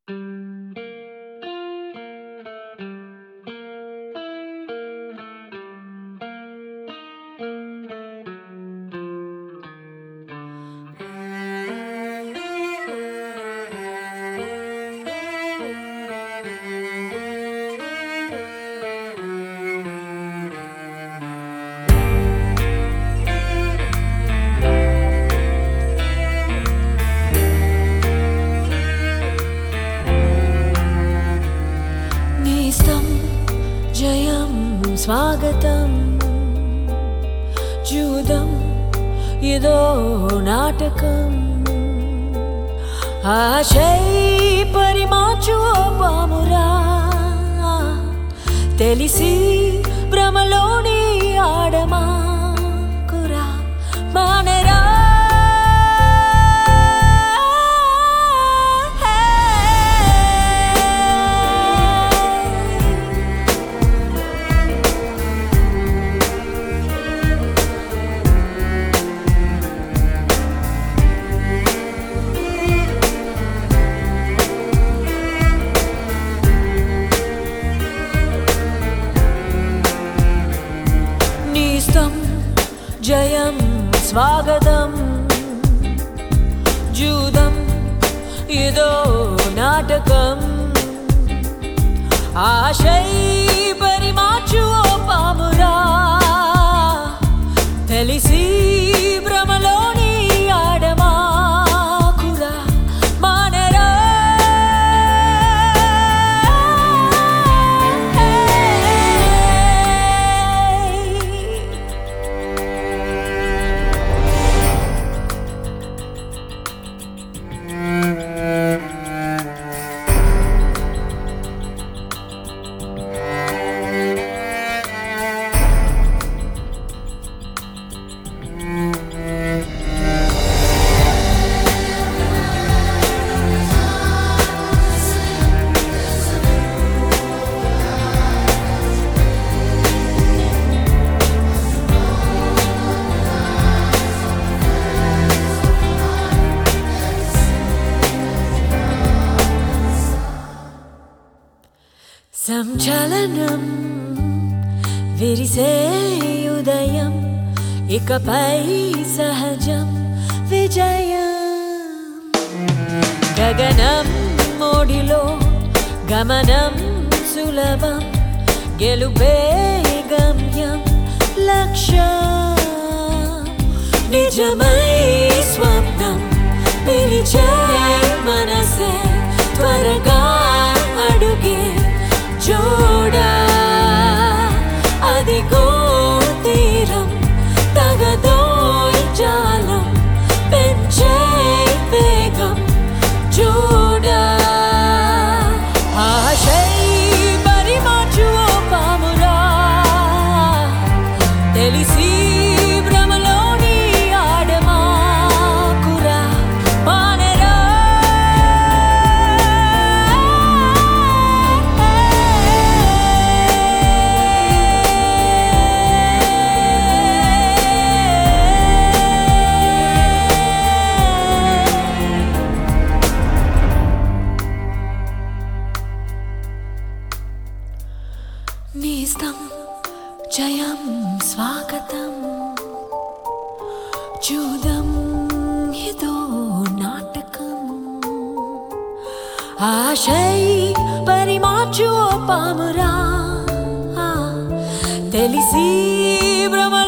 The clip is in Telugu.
జయం స్వాగతం జూదం ఇదో నాటకం ఆశై పరిమాచు పామురా తెలిసి భ్రమలోని ఆడమా కురా మానరా జయం స్వాగతం జూదం ఇదో నాటకం ఆశై పరిమాచు పామురా తెలిసి భ్రమలోని ఆడమా కురా మానరా సంచలనం విరిసే ఉదయం ఇకపై సహజం విజయం గగనం మోడిలో గమనం సులభం గెలుపే గమ్యం లక్ష్యం నిజమై స్వప్నం పిలిచే మనసే త్వరగా అడుగే జోడా అదిగో తీరం తగదో జాలం పెంచే వేగం జోడా ఆశై పరిమాచు పామురా తెలిసి భ్రమలోని ఆడమా కురా మానరా నేస్తం జయం స్వాగతం జూదం ఇదో నాటకం ఆశై పరిమాచు పామురా తెలిసి భ్రమ